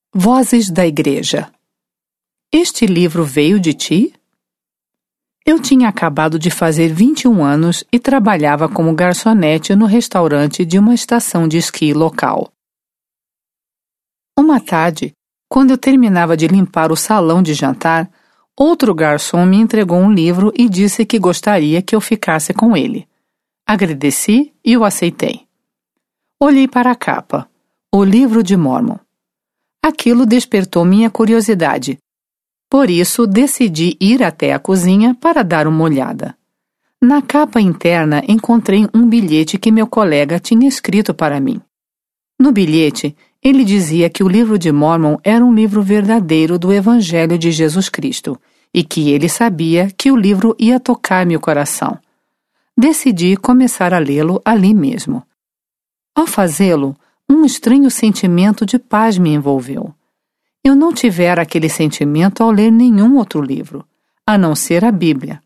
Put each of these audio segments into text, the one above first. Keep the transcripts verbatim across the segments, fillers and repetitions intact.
Vozes da Igreja. Este livro veio de ti? Eu tinha acabado de fazer vinte e um anos e trabalhava como garçonete no restaurante de uma estação de esqui local. Uma tarde, quando eu terminava de limpar o salão de jantar, outro garçom me entregou um livro e disse que gostaria que eu ficasse com ele. Agradeci e o aceitei. Olhei para a capa. O Livro de Mórmon. Aquilo despertou minha curiosidade. Por isso, decidi ir até a cozinha para dar uma olhada. Na capa interna, encontrei um bilhete que meu colega tinha escrito para mim. No bilhete, ele dizia que o Livro de Mórmon era um livro verdadeiro do Evangelho de Jesus Cristo e que ele sabia que o livro ia tocar meu coração. Decidi começar a lê-lo ali mesmo. Ao fazê-lo, um estranho sentimento de paz me envolveu. Eu não tivera aquele sentimento ao ler nenhum outro livro, a não ser a Bíblia.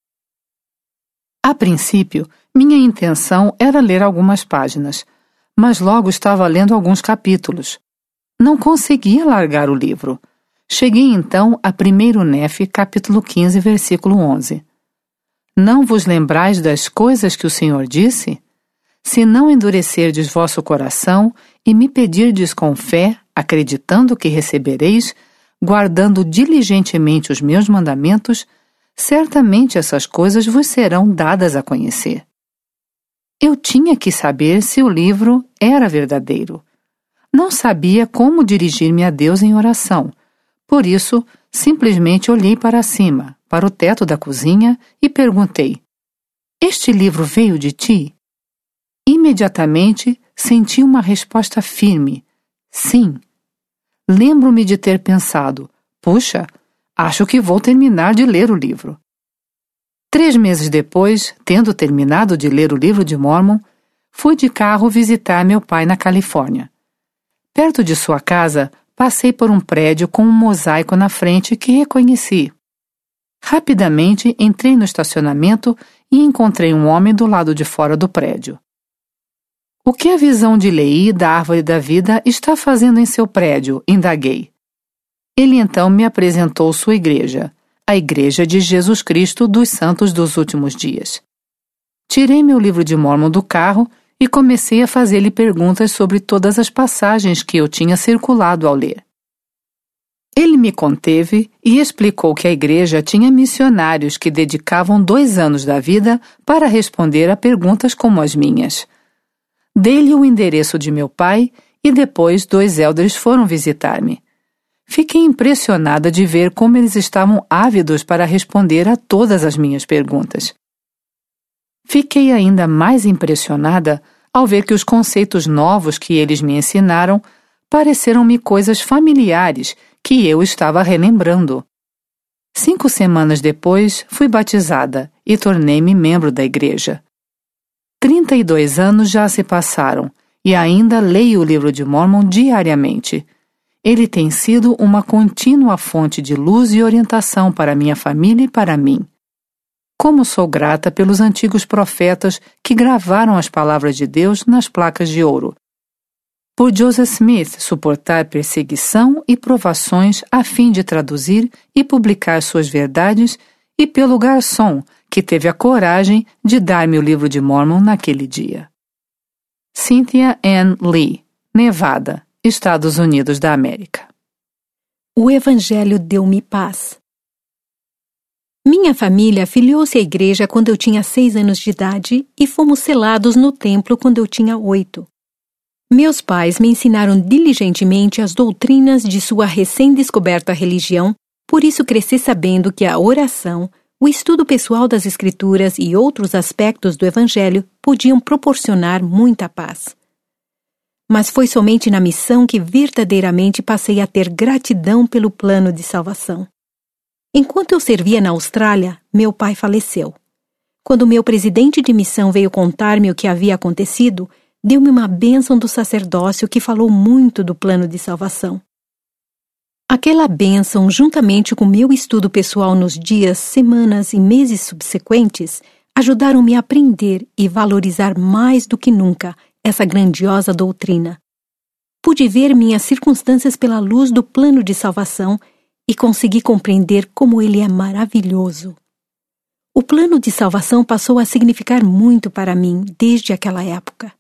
A princípio, minha intenção era ler algumas páginas, mas logo estava lendo alguns capítulos. Não conseguia largar o livro. Cheguei então a primeiro Nefe, capítulo quinze, versículo onze. Não vos lembrais das coisas que o Senhor disse? Se não endurecerdes vosso coração e me pedirdes com fé, acreditando que recebereis, guardando diligentemente os meus mandamentos, certamente essas coisas vos serão dadas a conhecer. Eu tinha que saber se o livro era verdadeiro. Não sabia como dirigir-me a Deus em oração. Por isso, simplesmente olhei para cima, para o teto da cozinha e perguntei: Este livro veio de ti? Imediatamente senti uma resposta firme: sim. Lembro-me de ter pensado: puxa, acho que vou terminar de ler o livro. Três meses depois, tendo terminado de ler o Livro de Mórmon, fui de carro visitar meu pai na Califórnia. Perto de sua casa, passei por um prédio com um mosaico na frente que reconheci. Rapidamente entrei no estacionamento e encontrei um homem do lado de fora do prédio. O que a visão de Leí da Árvore da Vida está fazendo em seu prédio? Indaguei. Ele então me apresentou sua igreja, a Igreja de Jesus Cristo dos Santos dos Últimos Dias. Tirei meu livro de Mórmon do carro e comecei a fazer-lhe perguntas sobre todas as passagens que eu tinha circulado ao ler. Ele me conteve e explicou que a igreja tinha missionários que dedicavam dois anos da vida para responder a perguntas como as minhas. Dei-lhe o endereço de meu pai e depois dois elders foram visitar-me. Fiquei impressionada de ver como eles estavam ávidos para responder a todas as minhas perguntas. Fiquei ainda mais impressionada ao ver que os conceitos novos que eles me ensinaram pareceram-me coisas familiares que eu estava relembrando. Cinco semanas depois, fui batizada e tornei-me membro da igreja. Trinta e dois anos já se passaram e ainda leio o Livro de Mórmon diariamente. Ele tem sido uma contínua fonte de luz e orientação para minha família e para mim. Como sou grata pelos antigos profetas que gravaram as palavras de Deus nas placas de ouro. Por Joseph Smith suportar perseguição e provações a fim de traduzir e publicar suas verdades, e pelo garçom que teve a coragem de dar-me o Livro de Mórmon naquele dia. Cynthia Ann Lee, Nevada, Estados Unidos da América. O Evangelho deu-me paz. Minha família afiliou-se à igreja quando eu tinha seis anos de idade e fomos selados no templo quando eu tinha oito. Meus pais me ensinaram diligentemente as doutrinas de sua recém-descoberta religião, por isso cresci sabendo que a oração, o estudo pessoal das Escrituras e outros aspectos do Evangelho podiam proporcionar muita paz. Mas foi somente na missão que verdadeiramente passei a ter gratidão pelo plano de salvação. Enquanto eu servia na Austrália, meu pai faleceu. Quando meu presidente de missão veio contar-me o que havia acontecido, deu-me uma bênção do sacerdócio que falou muito do plano de salvação. Aquela bênção, juntamente com meu estudo pessoal nos dias, semanas e meses subsequentes, ajudaram-me a aprender e valorizar mais do que nunca essa grandiosa doutrina. pude ver minhas circunstâncias pela luz do plano de salvação e consegui compreender como ele é maravilhoso. O plano de salvação passou a significar muito para mim desde aquela época.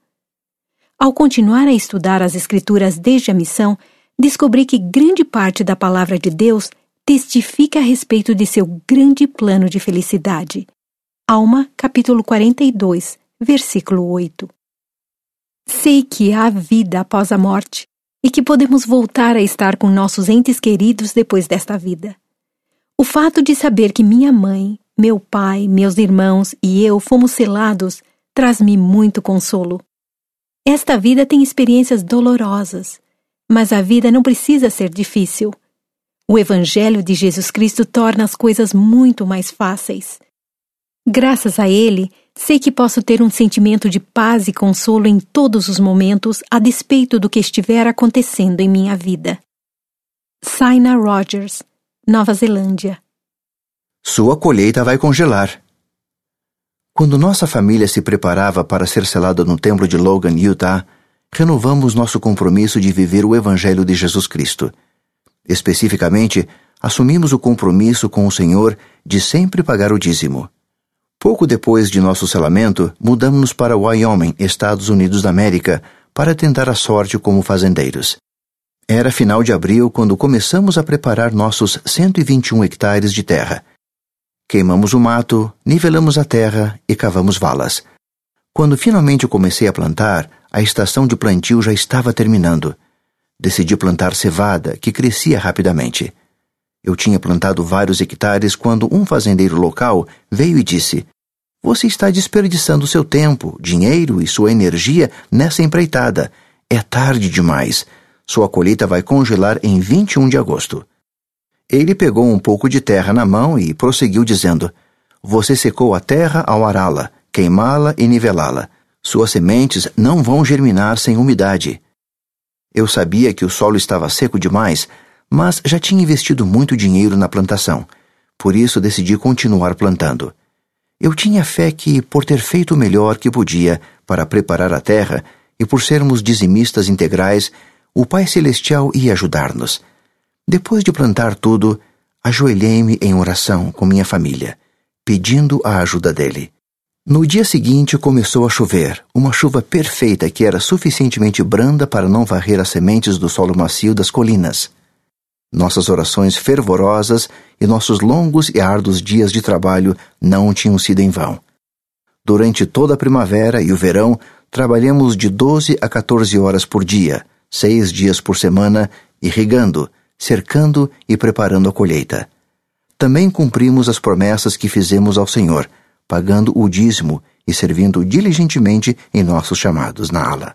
Ao continuar a estudar as Escrituras desde a missão, descobri que grande parte da palavra de Deus testifica a respeito de seu grande plano de felicidade. Alma, capítulo quarenta e dois, versículo oito. Sei que há vida após a morte e que podemos voltar a estar com nossos entes queridos depois desta vida. O fato de saber que minha mãe, meu pai, meus irmãos e eu fomos selados traz-me muito consolo. Esta vida tem experiências dolorosas, mas a vida não precisa ser difícil. O Evangelho de Jesus Cristo torna as coisas muito mais fáceis. Graças a ele, sei que posso ter um sentimento de paz e consolo em todos os momentos, a despeito do que estiver acontecendo em minha vida. Saina Rogers, Nova Zelândia. Sua colheita vai congelar. Quando nossa família se preparava para ser selada no templo de Logan, Utah, renovamos nosso compromisso de viver o Evangelho de Jesus Cristo. Especificamente, assumimos o compromisso com o Senhor de sempre pagar o dízimo. Pouco depois de nosso selamento, mudamos para Wyoming, Estados Unidos da América, para tentar a sorte como fazendeiros. Era final de abril quando começamos a preparar nossos cento e vinte e um hectares de terra. Queimamos o mato, nivelamos a terra e cavamos valas. Quando finalmente comecei a plantar, a estação de plantio já estava terminando. Decidi plantar cevada, que crescia rapidamente. Eu tinha plantado vários hectares quando um fazendeiro local veio e disse: "Você está desperdiçando seu tempo, dinheiro e sua energia nessa empreitada. É tarde demais. Sua colheita vai congelar em vinte e um de agosto." Ele pegou um pouco de terra na mão e prosseguiu dizendo: "Você secou a terra ao ará-la, queimá-la e nivelá-la. Suas sementes não vão germinar sem umidade." Eu sabia que o solo estava seco demais, mas já tinha investido muito dinheiro na plantação. Por isso decidi continuar plantando. Eu tinha fé que, por ter feito o melhor que podia para preparar a terra e por sermos dizimistas integrais, o Pai Celestial ia ajudar-nos. Depois de plantar tudo, ajoelhei-me em oração com minha família, pedindo a ajuda dele. No dia seguinte começou a chover, uma chuva perfeita que era suficientemente branda para não varrer as sementes do solo macio das colinas. Nossas orações fervorosas e nossos longos e árduos dias de trabalho não tinham sido em vão. Durante toda a primavera e o verão, trabalhamos de doze a quatorze horas por dia, seis dias por semana, irrigando, cercando e preparando a colheita. Também cumprimos as promessas que fizemos ao Senhor, pagando o dízimo e servindo diligentemente em nossos chamados na ala.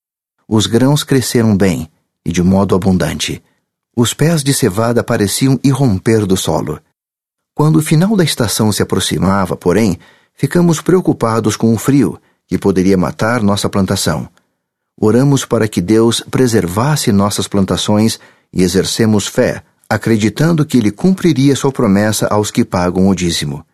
Os grãos cresceram bem e de modo abundante. Os pés de cevada pareciam irromper do solo. Quando o final da estação se aproximava, porém, ficamos preocupados com o frio, que poderia matar nossa plantação. Oramos para que Deus preservasse nossas plantações e exercemos fé, acreditando que Ele cumpriria sua promessa aos que pagam o dízimo.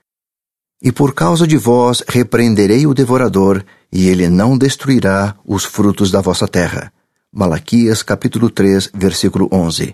"E por causa de vós repreenderei o devorador, e ele não destruirá os frutos da vossa terra." Malaquias capítulo três, versículo onze.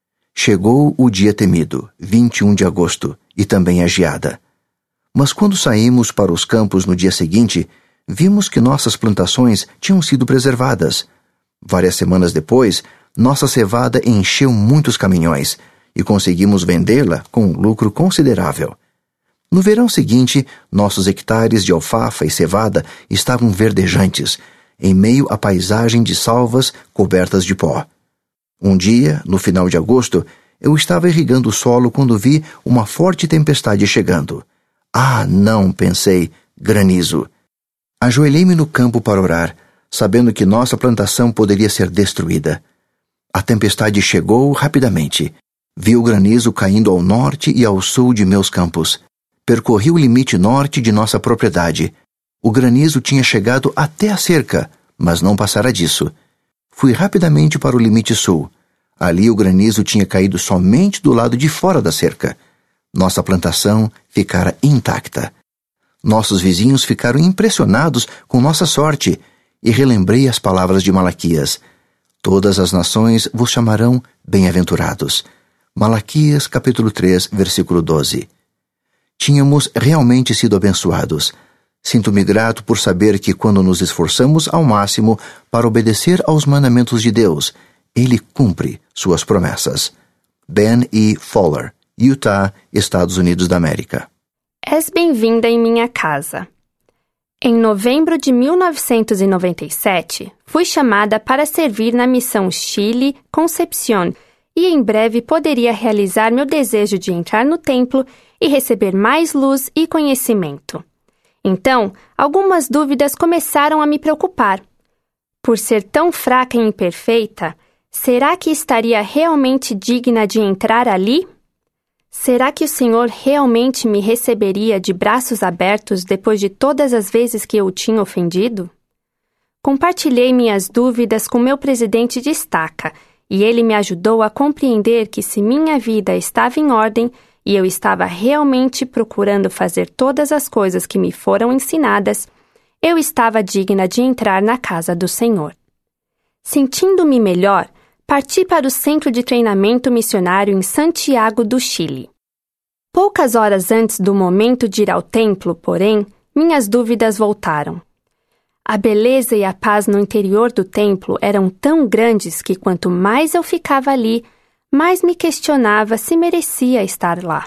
Chegou o dia temido, vinte e um de agosto, e também a geada. Mas quando saímos para os campos no dia seguinte, vimos que nossas plantações tinham sido preservadas. Várias semanas depois, nossa cevada encheu muitos caminhões, e conseguimos vendê-la com um lucro considerável. No verão seguinte, nossos hectares de alfafa e cevada estavam verdejantes, em meio à paisagem de salvas cobertas de pó. Um dia, no final de agosto, eu estava irrigando o solo quando vi uma forte tempestade chegando. Ah, não, pensei, granizo. Ajoelhei-me no campo para orar, sabendo que nossa plantação poderia ser destruída. A tempestade chegou rapidamente. Vi o granizo caindo ao norte e ao sul de meus campos. Percorri o limite norte de nossa propriedade. O granizo tinha chegado até a cerca, mas não passara disso. Fui rapidamente para o limite sul. Ali o granizo tinha caído somente do lado de fora da cerca. Nossa plantação ficara intacta. Nossos vizinhos ficaram impressionados com nossa sorte e relembrei as palavras de Malaquias: Todas as nações vos chamarão bem-aventurados. Malaquias, capítulo três, versículo doze. Tínhamos realmente sido abençoados. Sinto-me grato por saber que quando nos esforçamos ao máximo para obedecer aos mandamentos de Deus, Ele cumpre suas promessas. Ben E. Fowler, Utah, Estados Unidos da América. És bem-vinda em minha casa. Em novembro de mil novecentos e noventa e sete, fui chamada para servir na missão Chile Concepción e em breve poderia realizar meu desejo de entrar no templo e receber mais luz e conhecimento. Então, algumas dúvidas começaram a me preocupar. Por ser tão fraca e imperfeita, será que estaria realmente digna de entrar ali? Será que o Senhor realmente me receberia de braços abertos depois de todas as vezes que eu o tinha ofendido? Compartilhei minhas dúvidas com meu presidente de estaca, e ele me ajudou a compreender que se minha vida estava em ordem e eu estava realmente procurando fazer todas as coisas que me foram ensinadas, eu estava digna de entrar na casa do Senhor. Sentindo-me melhor, parti para o centro de treinamento missionário em Santiago do Chile. Poucas horas antes do momento de ir ao templo, porém, minhas dúvidas voltaram. A beleza e a paz no interior do templo eram tão grandes que quanto mais eu ficava ali, mais me questionava se merecia estar lá.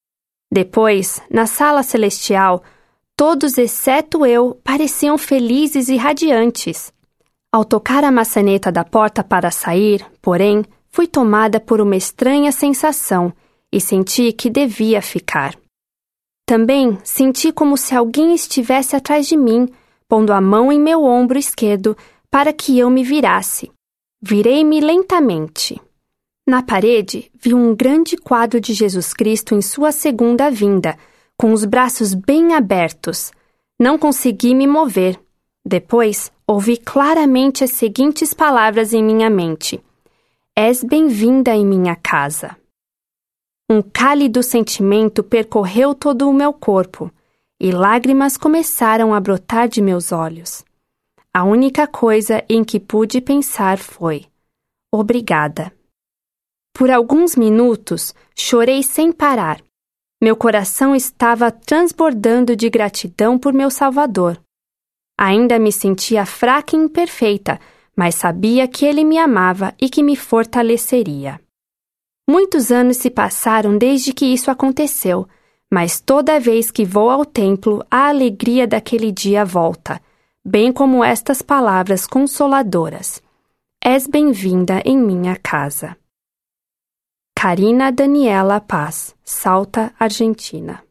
Depois, na sala celestial, todos exceto eu pareciam felizes e radiantes. Ao tocar a maçaneta da porta para sair, porém, fui tomada por uma estranha sensação e senti que devia ficar. Também senti como se alguém estivesse atrás de mim, pondo a mão em meu ombro esquerdo para que eu me virasse. Virei-me lentamente. Na parede, vi um grande quadro de Jesus Cristo em sua segunda vinda, com os braços bem abertos. Não consegui me mover. Depois, ouvi claramente as seguintes palavras em minha mente: És bem-vinda em minha casa. Um cálido sentimento percorreu todo o meu corpo, e lágrimas começaram a brotar de meus olhos. A única coisa em que pude pensar foi: obrigada. Por alguns minutos, chorei sem parar. Meu coração estava transbordando de gratidão por meu Salvador. Ainda me sentia fraca e imperfeita, mas sabia que Ele me amava e que me fortaleceria. Muitos anos se passaram desde que isso aconteceu, mas toda vez que vou ao templo, a alegria daquele dia volta, bem como estas palavras consoladoras: És bem-vinda em minha casa. Karina Daniela Paz, Salta, Argentina.